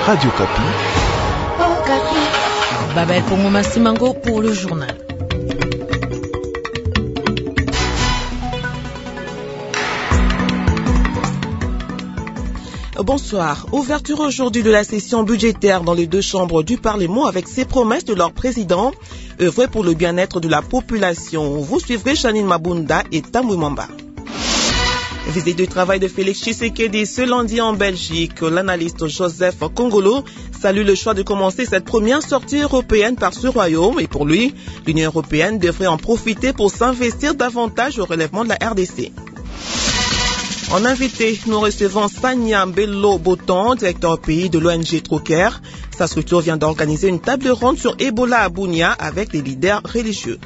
Radio Kapi. Babel Pongo Massimango pour le journal. Bonsoir. Ouverture aujourd'hui de la session budgétaire dans les deux chambres du Parlement avec ces promesses de leur président, œuvrer pour le bien-être de la population. Vous suivrez Janine Mabunda et Tambouy Mamba. Visite de travail de Félix Tshisekedi ce lundi en Belgique. L'analyste Joseph Kongolo salue le choix de commencer cette première sortie européenne par ce royaume et pour lui, l'Union européenne devrait en profiter pour s'investir davantage au relèvement de la RDC. En invité, nous recevons Sanya Bello Botan, directeur pays de l'ONG Troker. Sa structure vient d'organiser une table ronde sur Ebola à Bunia avec les leaders religieux.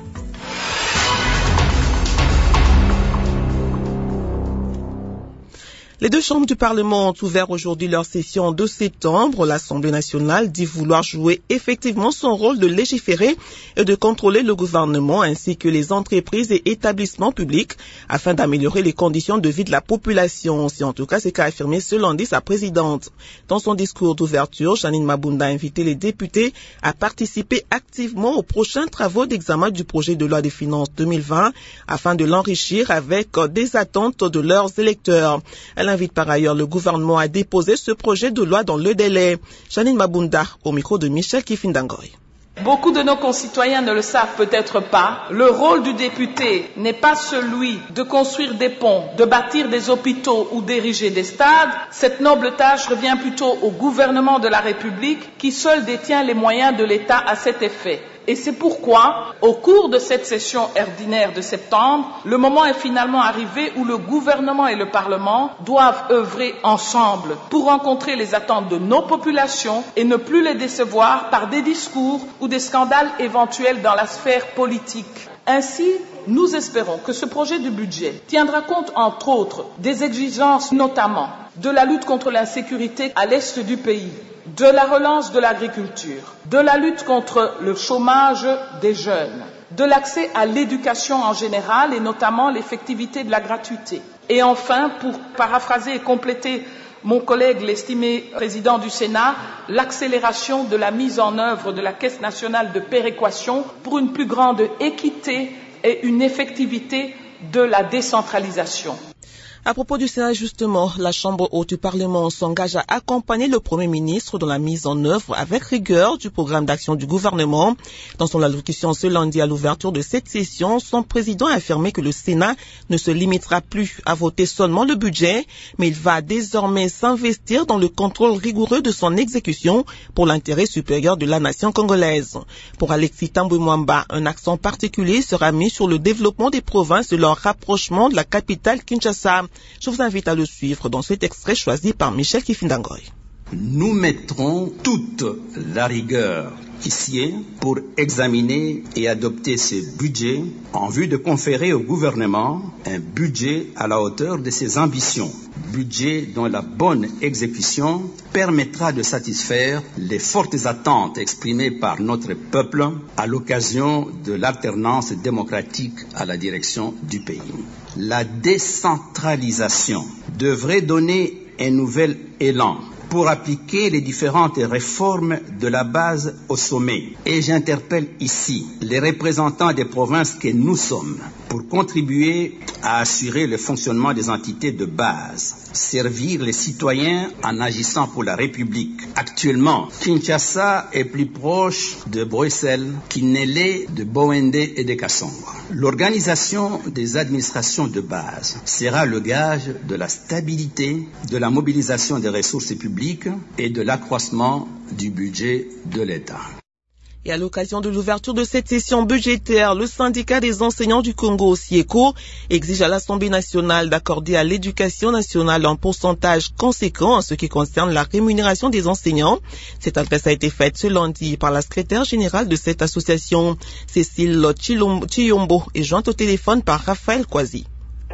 Les deux chambres du Parlement ont ouvert aujourd'hui leur session de septembre. L'Assemblée nationale dit vouloir jouer effectivement son rôle de légiférer et de contrôler le gouvernement ainsi que les entreprises et établissements publics afin d'améliorer les conditions de vie de la population. C'est en tout cas ce qu'a affirmé ce lundi sa présidente. Dans son discours d'ouverture, Janine Mabunda a invité les députés à participer activement aux prochains travaux d'examen du projet de loi des finances 2020 afin de l'enrichir avec des attentes de leurs électeurs. Elle invite par ailleurs le gouvernement à déposer ce projet de loi dans le délai. Janine Mabunda, au micro de Michel Kifindangoy. Beaucoup de nos concitoyens ne le savent peut-être pas. Le rôle du député n'est pas celui de construire des ponts, de bâtir des hôpitaux ou d'ériger des stades. Cette noble tâche revient plutôt au gouvernement de la République qui seul détient les moyens de l'État à cet effet. Et c'est pourquoi, au cours de cette session ordinaire de septembre, le moment est finalement arrivé où le gouvernement et le Parlement doivent œuvrer ensemble pour rencontrer les attentes de nos populations et ne plus les décevoir par des discours ou des scandales éventuels dans la sphère politique. Ainsi, nous espérons que ce projet de budget tiendra compte, entre autres, des exigences notamment de la lutte contre l'insécurité à l'est du pays, de la relance de l'agriculture, de la lutte contre le chômage des jeunes, de l'accès à l'éducation en général et notamment l'effectivité de la gratuité. Et enfin, pour paraphraser et compléter mon collègue, l'estimé président du Sénat, l'accélération de la mise en œuvre de la Caisse nationale de péréquation pour une plus grande équité et une effectivité de la décentralisation. À propos du Sénat, justement, la Chambre haute du Parlement s'engage à accompagner le Premier ministre dans la mise en œuvre avec rigueur du programme d'action du gouvernement. Dans son allocution ce lundi à l'ouverture de cette session, son président a affirmé que le Sénat ne se limitera plus à voter seulement le budget, mais il va désormais s'investir dans le contrôle rigoureux de son exécution pour l'intérêt supérieur de la nation congolaise. Pour Alexis Tambouy Mamba, un accent particulier sera mis sur le développement des provinces et leur rapprochement de la capitale Kinshasa. Je vous invite à le suivre dans cet extrait choisi par Michel Kifindangoy. Nous mettrons toute la rigueur ici pour examiner et adopter ce budget en vue de conférer au gouvernement un budget à la hauteur de ses ambitions. Budget dont la bonne exécution permettra de satisfaire les fortes attentes exprimées par notre peuple à l'occasion de l'alternance démocratique à la direction du pays. La décentralisation devrait donner un nouvel élan pour appliquer les différentes réformes de la base au sommet. Et j'interpelle ici les représentants des provinces que nous sommes pour contribuer à assurer le fonctionnement des entités de base, servir les citoyens en agissant pour la République. Actuellement, Kinshasa est plus proche de Bruxelles qu'il ne l'est de Bowende et de Kassongo. L'organisation des administrations de base sera le gage de la stabilité, de la mobilisation des ressources publiques et de l'accroissement du budget de l'État. Et à l'occasion de l'ouverture de cette session budgétaire, le syndicat des enseignants du Congo, SIECO, exige à l'Assemblée nationale d'accorder à l'éducation nationale un pourcentage conséquent en ce qui concerne la rémunération des enseignants. Cette adresse a été faite ce lundi par la secrétaire générale de cette association, Cécile Chiyombo, et jointe au téléphone par Raphaël Kwasi.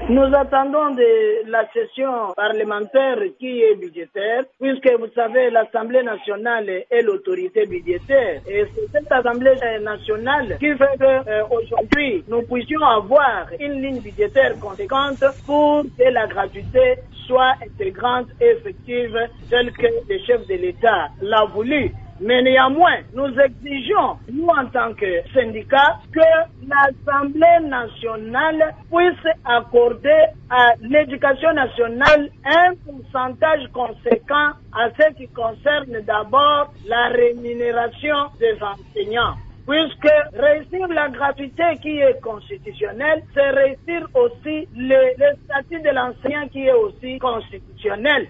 Nous attendons de la session parlementaire qui est budgétaire, puisque vous savez, l'Assemblée nationale est l'autorité budgétaire. Et c'est cette Assemblée nationale qui fait qu'aujourd'hui, nous puissions avoir une ligne budgétaire conséquente pour que la gratuité soit intégrante et effective, telle que le chef de l'État l'a voulu. Mais néanmoins, nous exigeons, nous en tant que syndicat, que l'Assemblée nationale puisse accorder à l'éducation nationale un pourcentage conséquent à ce qui concerne d'abord la rémunération des enseignants. Puisque réussir la gratuité qui est constitutionnelle, c'est réussir aussi le statut de l'enseignant qui est aussi constitutionnel.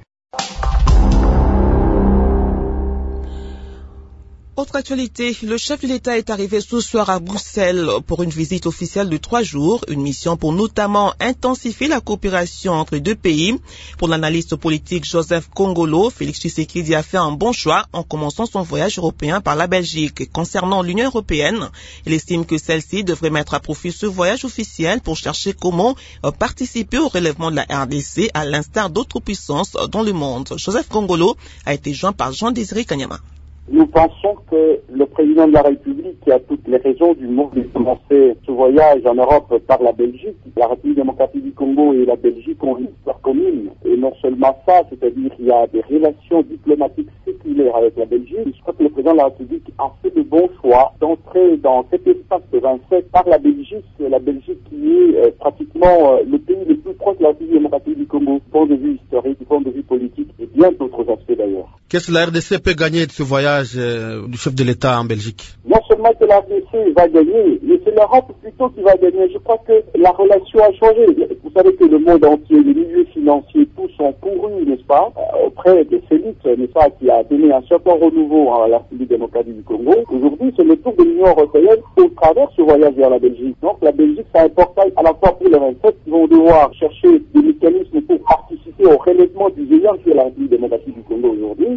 Autre actualité, le chef de l'État est arrivé ce soir à Bruxelles pour une visite officielle de 3 jours, une mission pour notamment intensifier la coopération entre les deux pays. Pour l'analyste politique Joseph Kongolo, Félix Tshisekedi a fait un bon choix en commençant son voyage européen par la Belgique. Concernant l'Union européenne, il estime que celle-ci devrait mettre à profit ce voyage officiel pour chercher comment participer au relèvement de la RDC à l'instar d'autres puissances dans le monde. Joseph Kongolo a été joint par Jean-Désiré Kanyama. Nous pensons que le président de la République, qui a toutes les raisons du monde de commencer ce voyage en Europe par la Belgique, la République démocratique du Congo et la Belgique ont une histoire commune. Et non seulement ça, c'est-à-dire qu'il y a des relations diplomatiques séculaires avec la Belgique. Je crois que le président de la République a fait le bon choix d'entrer dans cet espace de 27 par la Belgique qui est pratiquement le pays le plus proche de la République démocratique du Congo, du point de vue historique, du point de vue politique et bien d'autres aspects d'ailleurs. Qu'est-ce que la RDC peut gagner de ce voyage du chef de l'État en Belgique? Non seulement que la RDC va gagner, mais c'est l'Europe plutôt qui va gagner. Je crois que la relation a changé. Vous savez que le monde entier, les milieux financiers, tous sont courus, n'est-ce pas, auprès de Félix, n'est-ce pas, qui a donné un certain renouveau à la République démocratique du Congo. Aujourd'hui, c'est le tour de l'Union européenne au travers ce voyage vers la Belgique. Donc la Belgique, c'est un portail à la fois pour les 27 qui vont devoir chercher des mécanismes pour participer au relèvement du géant qui est la République démocratique du Congo aujourd'hui.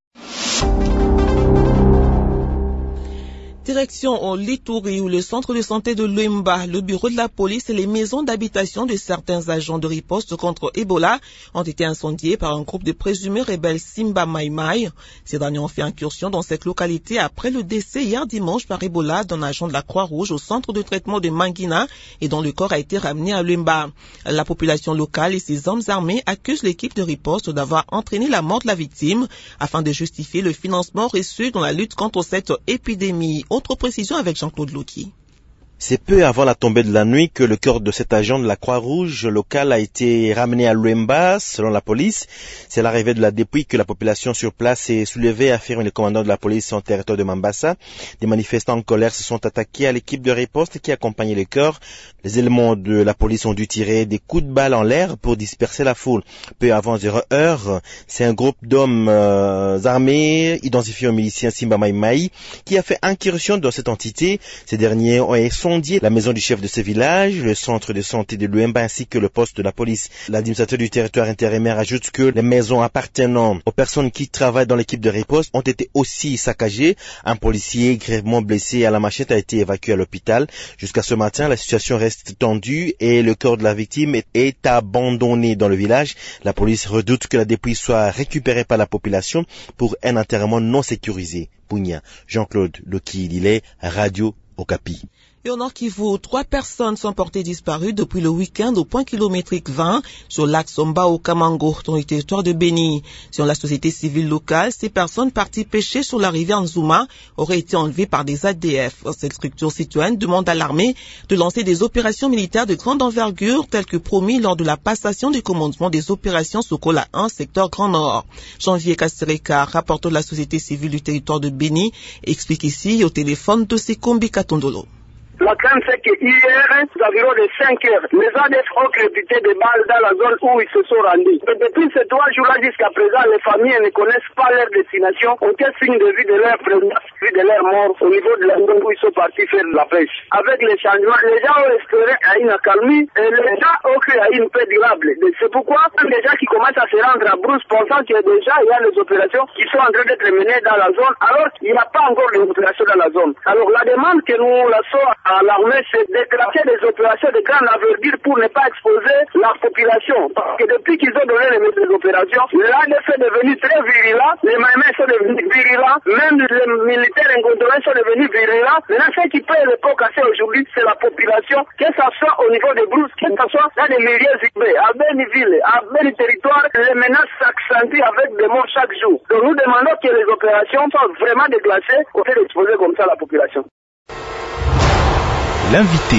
Direction au Lituri où le centre de santé de Luemba, le bureau de la police et les maisons d'habitation de certains agents de riposte contre Ebola ont été incendiés par un groupe de présumés rebelles Simba Mai Mai. Ces derniers ont fait incursion dans cette localité après le décès hier dimanche par Ebola d'un agent de la Croix-Rouge au centre de traitement de Mangina et dont le corps a été ramené à Luemba. La population locale et ses hommes armés accusent l'équipe de riposte d'avoir entraîné la mort de la victime afin de justifier le financement reçu dans la lutte contre cette épidémie. Autre précision avec Jean-Claude Loki. C'est peu avant la tombée de la nuit que le corps de cet agent de la Croix-Rouge locale a été ramené à Luemba, selon la police. C'est l'arrivée de la dépouille que la population sur place s'est soulevée, affirme le commandant de la police en territoire de Mambasa. Des manifestants en colère se sont attaqués à l'équipe de riposte qui accompagnait le corps. Les éléments de la police ont dû tirer des coups de balle en l'air pour disperser la foule. Peu avant 0 heure, c'est un groupe d'hommes armés, identifiés aux miliciens Simba Mai Mai, qui a fait incursion dans cette entité. Ces derniers ont incendié la maison du chef de ce village, le centre de santé de Luemba ainsi que le poste de la police. L'administrateur du territoire intérimaire ajoute que les maisons appartenant aux personnes qui travaillent dans l'équipe de riposte ont été aussi saccagées. Un policier grièvement blessé à la machette a été évacué à l'hôpital. Jusqu'à ce matin, la situation reste tendue et le corps de la victime est abandonné dans le village. La police redoute que la dépouille soit récupérée par la population pour un enterrement non sécurisé. Pounia, Jean-Claude Loki-Lillet, Radio Okapi. Et au Nord Kivu, 3 personnes sont portées disparues depuis le week-end au point kilométrique 20 sur l'axe Somba-Okamango, dans le territoire de Beni. Selon la société civile locale, ces personnes parties pêcher sur la rivière Nzuma auraient été enlevées par des ADF. Cette structure citoyenne demande à l'armée de lancer des opérations militaires de grande envergure telles que promis lors de la passation du commandement des opérations Sokola 1, secteur Grand Nord. Janvier Kastereka, rapporteur de la société civile du territoire de Beni, explique ici au téléphone de Sekombi Katondolo. La crainte, c'est que hier, environ de 5 heures, les ADF ont crédité des balles dans la zone où ils se sont rendus. Et depuis ces 3 jours-là jusqu'à présent, les familles ne connaissent pas leur destination. Aucun signe de vue de leur présence, de leur mort au niveau de la zone où ils sont partis faire de la pêche. Avec les changements, les gens ont espéré à une accalmie et les gens ont cru à une paix durable. C'est pourquoi les gens qui commencent à se rendre à Brousse pensant que déjà il y a les opérations qui sont en train d'être menées dans la zone, alors qu'il n'y a pas encore d'opérations dans la zone. Alors la demande que nous lançons à l'armée, c'est déclencher des opérations de grande envergure pour ne pas exposer la population. Parce que depuis qu'ils ont donné les opérations, l'ADF est devenu très virulent, les Maïmens sont devenus virulents, même les militaires incontrôlés sont devenus virulents. Maintenant, ce qui peut le pot casser aujourd'hui, c'est la population, que ce soit au niveau des brousses, que ce soit dans les milieux urbains, à Béniville, à Béni territoire, les menaces s'accentuent avec des morts chaque jour. Donc nous demandons que les opérations soient vraiment déclenchées au lieu d'exposer comme ça la population. L'invité.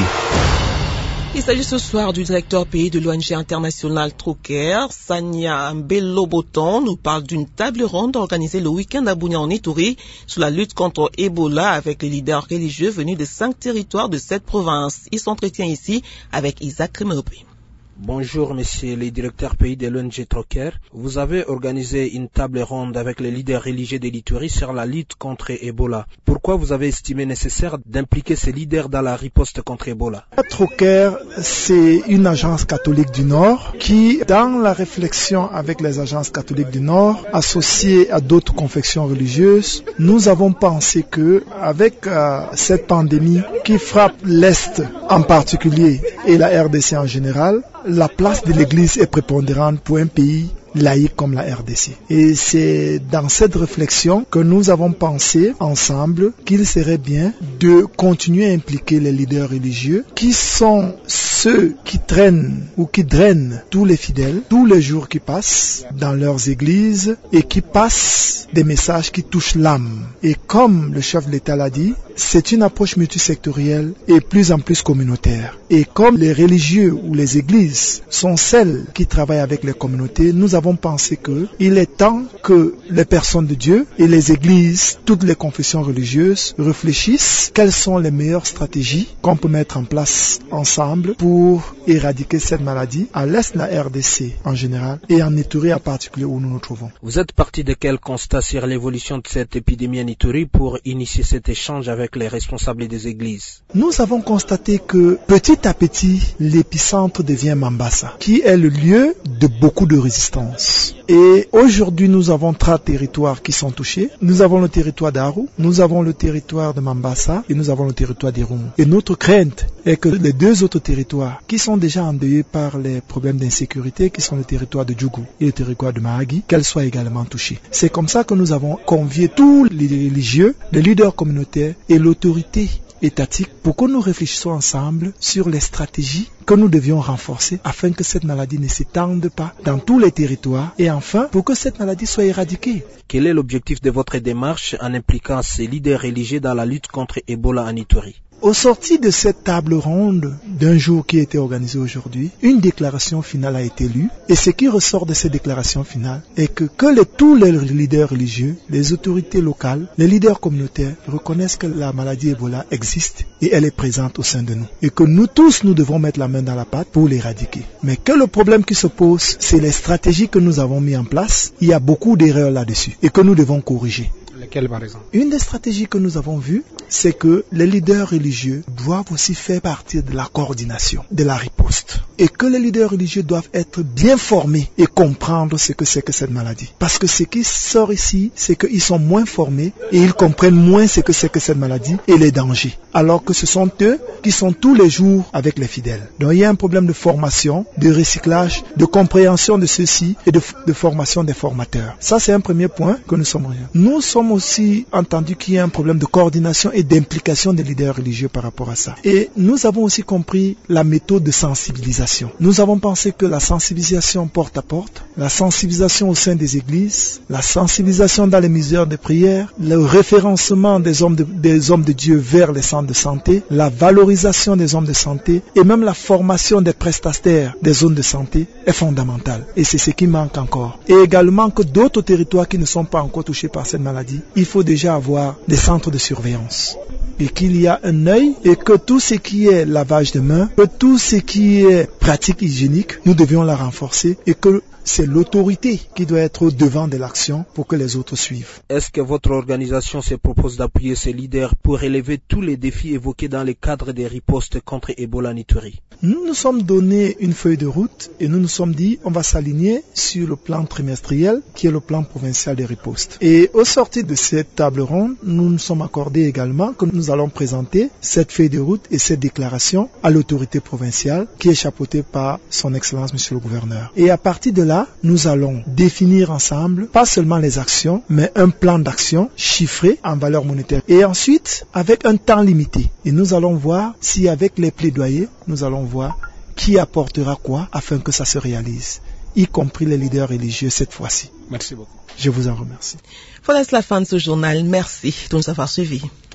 Il s'agit ce soir du directeur pays de l'ONG internationale Trocaire, Sania Mbello-Boton, nous parle d'une table ronde organisée le week-end à Bunia en Ituri sur la lutte contre Ebola avec les leaders religieux venus de 5 territoires de cette province. Il s'entretient ici avec Isaac Kremeopri. Bonjour, messieurs les directeurs pays de l'ONG Trocaire. Vous avez organisé une table ronde avec les leaders religieux de l'Ituri sur la lutte contre Ebola. Pourquoi vous avez estimé nécessaire d'impliquer ces leaders dans la riposte contre Ebola? Trocaire, c'est une agence catholique du Nord qui, dans la réflexion avec les agences catholiques du Nord, associées à d'autres confessions religieuses, nous avons pensé que, avec cette pandémie qui frappe l'Est en particulier et la RDC en général, la place de l'Église est prépondérante pour un pays laïque comme la RDC. Et c'est dans cette réflexion que nous avons pensé ensemble qu'il serait bien de continuer à impliquer les leaders religieux qui sont ceux qui traînent ou qui drainent tous les fidèles, tous les jours qui passent dans leurs églises et qui passent des messages qui touchent l'âme. Et comme le chef de l'État l'a dit, c'est une approche multisectorielle et plus en plus communautaire. Et comme les religieux ou les églises sont celles qui travaillent avec les communautés, nous avons pensé qu'il est temps que les personnes de Dieu et les églises, toutes les confessions religieuses, réfléchissent quelles sont les meilleures stratégies qu'on peut mettre en place ensemble pour éradiquer cette maladie à l'est de la RDC en général et en Ituri en particulier où nous nous trouvons. Vous êtes parti de quel constat sur l'évolution de cette épidémie en Ituri pour initier cet échange avec les responsables des églises? Nous avons constaté que petit à petit, l'épicentre devient Mambasa, qui est le lieu de beaucoup de résistance. Et aujourd'hui, nous avons 3 territoires qui sont touchés. Nous avons le territoire d'Aru, nous avons le territoire de Mambasa et nous avons le territoire d'Irumu. Et notre crainte est que les 2 autres territoires qui sont déjà endeuillés par les problèmes d'insécurité, qui sont le territoire de Djougou et le territoire de Mahagi, qu'elles soient également touchées. C'est comme ça que nous avons convié tous les religieux, les leaders communautaires et l'autorité étatique pour que nous réfléchissions ensemble sur les stratégies que nous devions renforcer afin que cette maladie ne s'étende pas dans tous les territoires et enfin pour que cette maladie soit éradiquée. Quel est l'objectif de votre démarche en impliquant ces leaders religieux dans la lutte contre Ebola en Ituri? Au sorti de cette table ronde d'un jour qui a été organisé aujourd'hui, une déclaration finale a été lue et ce qui ressort de cette déclaration finale est que tous les leaders religieux, les autorités locales, les leaders communautaires reconnaissent que la maladie Ebola existe et elle est présente au sein de nous et que nous tous nous devons mettre la main dans la pâte pour l'éradiquer. Mais que le problème qui se pose, c'est les stratégies que nous avons mises en place. Il y a beaucoup d'erreurs là-dessus et que nous devons corriger. Lesquelles par exemple? Une des stratégies que nous avons vues, c'est que les leaders religieux doivent aussi faire partie de la coordination, de la riposte. Et que les leaders religieux doivent être bien formés et comprendre ce que c'est que cette maladie. Parce que ce qui sort ici, c'est qu'ils sont moins formés et ils comprennent moins ce que c'est que cette maladie et les dangers. Alors que ce sont eux qui sont tous les jours avec les fidèles. Donc il y a un problème de formation, de recyclage, de compréhension de ceci et de formation des formateurs. Ça c'est un premier point que nous sommes. Nous sommes aussi entendu qu'il y a un problème de coordination et d'implication des leaders religieux par rapport à ça. Et nous avons aussi compris la méthode de sensibilisation. Nous avons pensé que la sensibilisation porte à porte, la sensibilisation au sein des églises, la sensibilisation dans les misères de prière, le référencement des hommes de Dieu vers les centres de santé, la valorisation des hommes de santé et même la formation des prestataires des zones de santé est fondamentale. Et c'est ce qui manque encore. Et également que d'autres territoires qui ne sont pas encore touchés par cette maladie, il faut déjà avoir des centres de surveillance. Et qu'il y a un œil et que tout ce qui est lavage de mains, que tout ce qui est pratique hygiénique, nous devions la renforcer et que c'est l'autorité qui doit être au devant de l'action pour que les autres suivent. Est-ce que votre organisation se propose d'appuyer ces leaders pour relever tous les défis évoqués dans le cadre des ripostes contre Ebola en Ituri? Nous nous sommes donné une feuille de route et nous nous sommes dit on va s'aligner sur le plan trimestriel qui est le plan provincial des ripostes. Et au sortir de cette table ronde, nous nous sommes accordés également que nous allons présenter cette feuille de route et cette déclaration à l'autorité provinciale qui est chapeautée par son Excellence Monsieur le Gouverneur. Et à partir de là, nous allons définir ensemble pas seulement les actions, mais un plan d'action chiffré en valeur monétaire. Et ensuite, avec un temps limité. Et nous allons voir si avec les plaidoyers, nous allons voir qui apportera quoi afin que ça se réalise, y compris les leaders religieux cette fois-ci. Merci beaucoup. Je vous en remercie. Voilà la fin de ce journal. Merci de nous avoir suivis.